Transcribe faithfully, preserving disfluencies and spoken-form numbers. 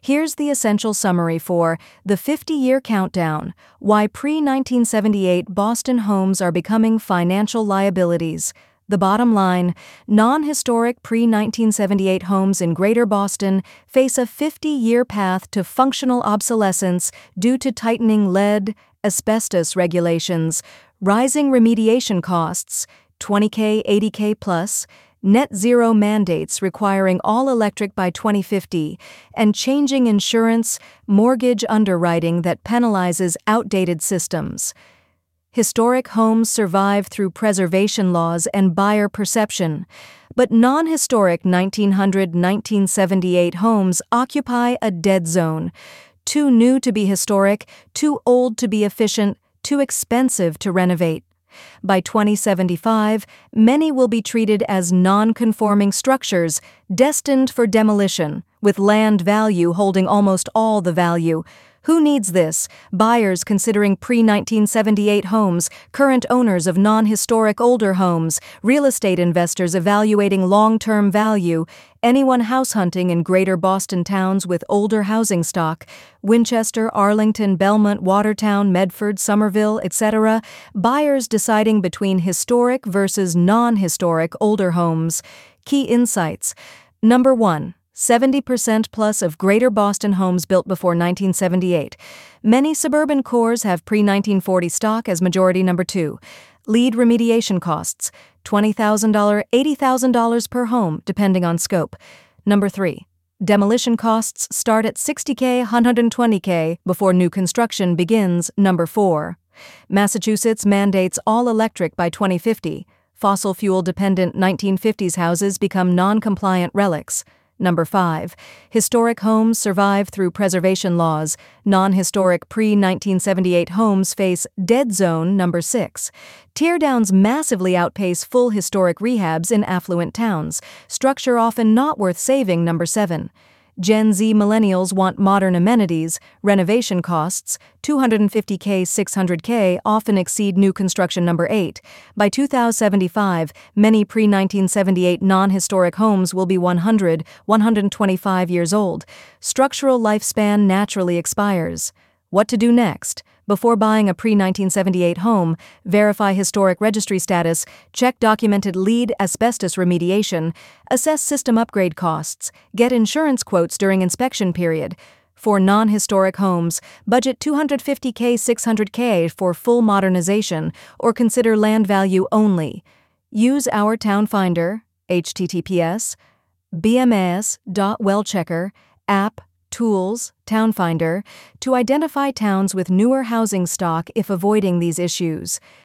Here's the essential summary for The fifty-Year Countdown: Why Pre nineteen seventy-eight Boston Homes Are Becoming Financial Liabilities. The bottom line: non-historic pre nineteen seventy-eight homes in Greater Boston face a fifty-year path to functional obsolescence due to tightening lead, asbestos regulations, rising remediation costs, twenty K, eighty K plus, net zero mandates requiring all electric by twenty fifty, and changing insurance, mortgage underwriting that penalizes outdated systems. Historic homes survive through preservation laws and buyer perception, but non-historic nineteen hundred to nineteen seventy-eight homes occupy a dead zone. Too new to be historic, too old to be efficient, too expensive to renovate. By twenty seventy-five, many will be treated as non-conforming structures, destined for demolition, with land value holding almost all the value. Who needs this? Buyers considering pre nineteen seventy-eight homes, current owners of non-historic older homes, real estate investors evaluating long-term value, anyone house hunting in Greater Boston towns with older housing stock, Winchester, Arlington, Belmont, Watertown, Medford, Somerville, et cetera, buyers deciding between historic versus non-historic older homes. Key insights. Number one. seventy percent plus of Greater Boston homes built before nineteen seventy-eight. Many suburban cores have pre nineteen forty stock as majority. Number two. Lead remediation costs, twenty thousand dollars, eighty thousand dollars per home, depending on scope. Number three. Demolition costs start at sixty K, one hundred twenty K before new construction begins. Number four. Massachusetts mandates all electric by twenty fifty. Fossil fuel-dependent nineteen fifties houses become non-compliant relics. Number five. Historic homes survive through preservation laws. Non-historic pre nineteen seventy-eight homes face dead zone. Number six. Teardowns massively outpace full historic rehabs in affluent towns. Structure often not worth saving. Number seven. Gen Z millennials want modern amenities. Renovation costs, two hundred fifty K, six hundred K, often exceed new construction. Number eight. By two thousand seventy-five, many pre nineteen seventy-eight non-historic homes will be one hundred, one hundred twenty-five years old. Structural lifespan naturally expires. What to do next? Before buying a pre nineteen seventy-eight home, verify historic registry status, check documented lead asbestos remediation, assess system upgrade costs, get insurance quotes during inspection period. For non-historic homes, budget two hundred fifty K, six hundred K for full modernization, or consider land value only. Use our Town Finder, H T T P S, B M S dot wellchecker, app, tools, Town Finder, to identify towns with newer housing stock if avoiding these issues.